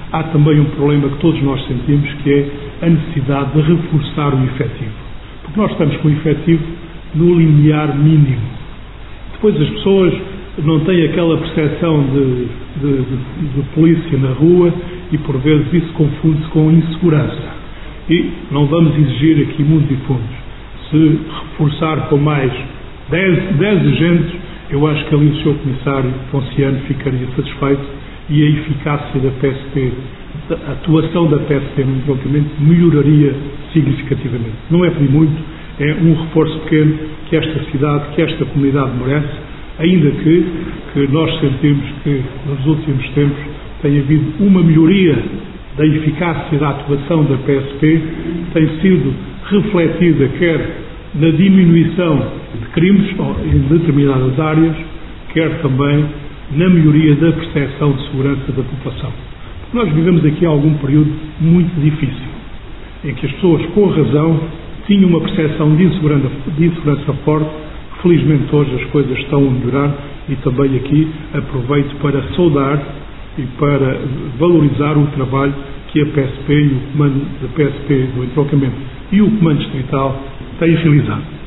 há também um problema que todos nós sentimos, que é a necessidade de reforçar o efetivo. Porque nós estamos com o efetivo no limiar mínimo. Depois as pessoas não têm aquela percepção de polícia na rua e por vezes isso confunde-se com insegurança. E não vamos exigir aqui mundos e fundos. Se reforçar com mais 10 agentes, eu acho que ali o Sr. Comissário Ponciano ficaria satisfeito e a eficácia da PSP, a atuação da PSP no entroncamento melhoraria significativamente. Não é pedir muito, é um reforço pequeno que esta cidade, que esta comunidade merece, ainda que nós sentimos que nos últimos tempos tem havido uma melhoria da eficácia da atuação da PSP, tem sido refletida quer na diminuição de crimes em determinadas áreas, quer também na melhoria da percepção de segurança da população. Porque nós vivemos aqui algum período muito difícil, em que as pessoas, com razão, tinham uma percepção de insegurança forte. Felizmente hoje as coisas estão a melhorar e também aqui aproveito para saudar e para valorizar o trabalho que a PSP e o comando da PSP do entroncamento e o comando distrital têm realizado.